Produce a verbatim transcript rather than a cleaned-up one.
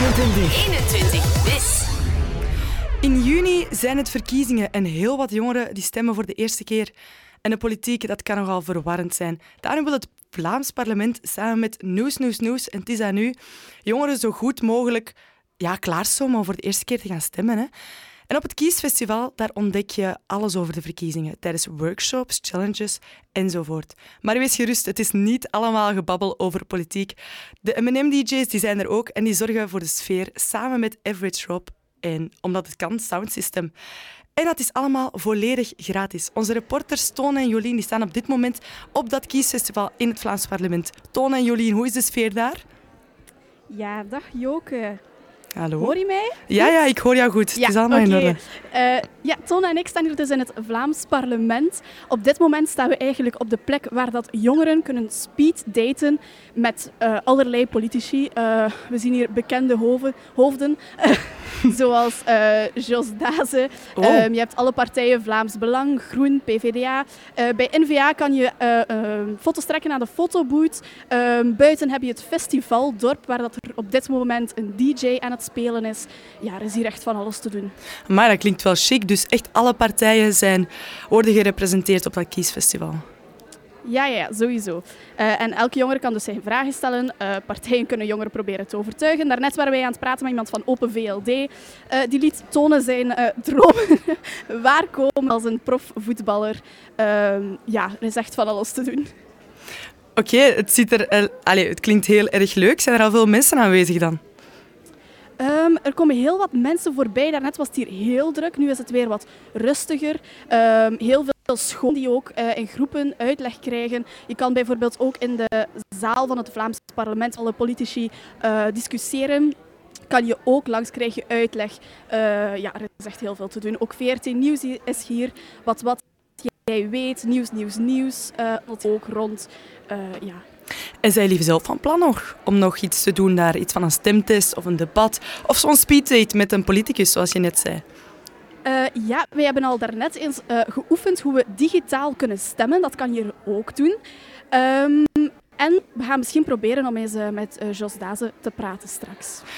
eenentwintig. eenentwintig bis. In juni zijn het verkiezingen en heel wat jongeren die stemmen voor de eerste keer. En de politiek, dat kan nogal verwarrend zijn. Daarom wil het Vlaams parlement samen met Nieuws, Nieuws, Nieuws en Het is aan u jongeren zo goed mogelijk ja, klaarstomen om voor de eerste keer te gaan stemmen. Hè. En op het Kiesfestival daar ontdek je alles over de verkiezingen, tijdens workshops, challenges enzovoort. Maar wees gerust, het is niet allemaal gebabbel over politiek. De M en M-D J's die zijn er ook en die zorgen voor de sfeer samen met Average Rob en, omdat het kan, Sound System. En dat is allemaal volledig gratis. Onze reporters Tone en Jolien die staan op dit moment op dat Kiesfestival in het Vlaams parlement. Tone en Jolien, hoe is de sfeer daar? Ja, dag Joke. Hallo. Hoor je mij? Ja, ja, ik hoor jou goed. Ja, het is allemaal okay. in orde. Uh, ja, Tone en ik staan hier dus in het Vlaams parlement. Op dit moment staan we eigenlijk op de plek waar dat jongeren kunnen speeddaten met uh, allerlei politici. Uh, we zien hier bekende hoven, hoofden, uh, zoals uh, Jos Daze. Oh. Um, je hebt alle partijen, Vlaams Belang, Groen, P V D A. Uh, bij N V A kan je uh, uh, foto's trekken naar de fotoboot. Uh, buiten heb je het festivaldorp, waar dat er op dit moment een D J aan het spelen is. Ja, er is hier echt van alles te doen. Maar dat klinkt wel chic, dus echt alle partijen zijn, worden gerepresenteerd op dat Kiesfestival. Ja, ja, sowieso. Uh, en elke jongere kan dus zijn vragen stellen. Uh, partijen kunnen jongeren proberen te overtuigen. Daarnet waren wij aan het praten met iemand van Open V L D. Uh, die liet tonen zijn uh, dromen waarkomen als een profvoetballer. Uh, ja, er is echt van alles te doen. Oké, okay, het ziet er, uh, allez, het klinkt heel erg leuk. Zijn er al veel mensen aanwezig dan? Um, er komen heel wat mensen voorbij. Daarnet was het hier heel druk. Nu is het weer wat rustiger. Um, heel veel scholen die ook uh, in groepen uitleg krijgen. Je kan bijvoorbeeld ook in de zaal van het Vlaams parlement alle politici uh, discussiëren. Kan je ook langs, krijg je uitleg. Uh, ja, er is echt heel veel te doen. Ook V R T Nieuws is hier. Wat, wat jij weet. Nieuws, nieuws, nieuws. Uh, ook rond. Uh, ja. En zijn jullie zelf van plan nog om nog iets te doen daar? Iets van een stemtest of een debat? Of zo'n speeddate met een politicus, zoals je net zei? Uh, ja, wij hebben al daarnet eens uh, geoefend hoe we digitaal kunnen stemmen. Dat kan je hier ook doen. Um, en we gaan misschien proberen om eens uh, met uh, Jos Daze te praten straks.